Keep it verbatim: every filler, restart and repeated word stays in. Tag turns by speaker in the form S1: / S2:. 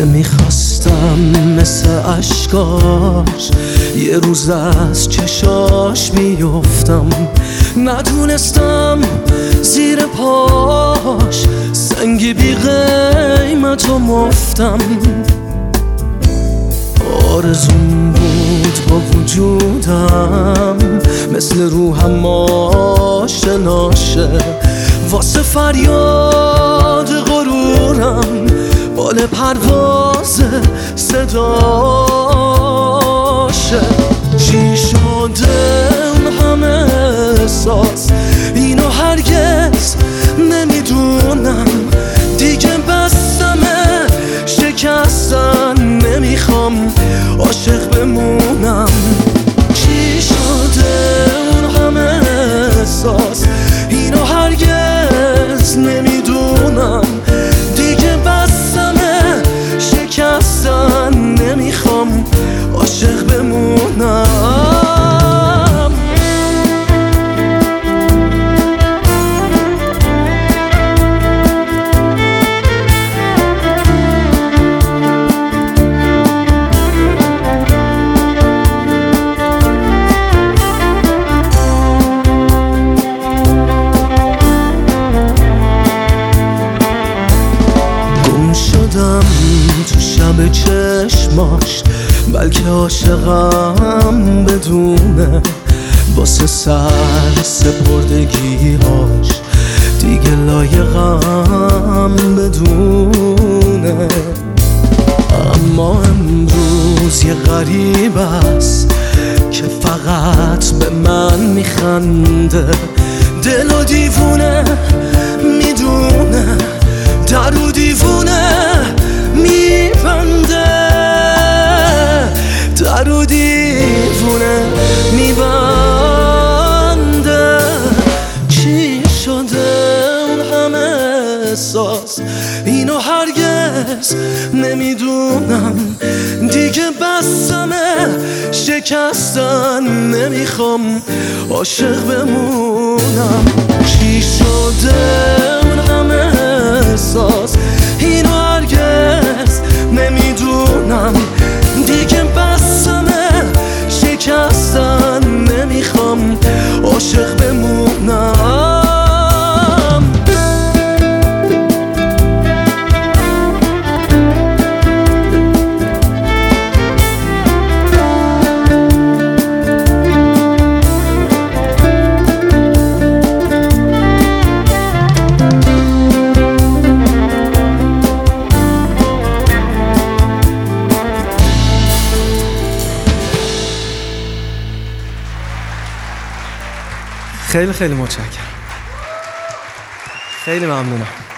S1: نمیخواستم مثل عشقاش یه روز از چشاش بیفتم، ندونستم زیر پاش سنگی بی قیمت و مفتم. آرزوم بود با وجودم مثل روحم آشناشه، واسه فریاد غرورم بال پرواز صداشه. چی شده اون همه احساس، اینو هرگز نمیدونم. دیگه بستمه شکستن، نمیخوام عاشق بمونم. چی شده اون همه احساس، اینو هرگز نمیدونم. دیگه بستمه شکستن، نمیخوام عاشق بمونم. تو شب چشماش بلکه عاشقم بدونه، واسه سر سپردگیهاش دیگه لایقم بدونه. اما امروز یه غریب است که فقط به من میخنده، دل و دیوونه میدونه، در و دیوونه میبنده، در و دیوونه میبنده. چی شده اون همه احساس، اینو هرگز نمیدونم. دیگه بستمه شکستن، نمیخوام عاشق بمونم. چی شده اون همه احساس، اینو هرگز نمیدونم. دیگه بستمه شکستن، نمیخوام عاشق بمونم.
S2: خیلی خیلی متشکرم، خیلی ممنونم.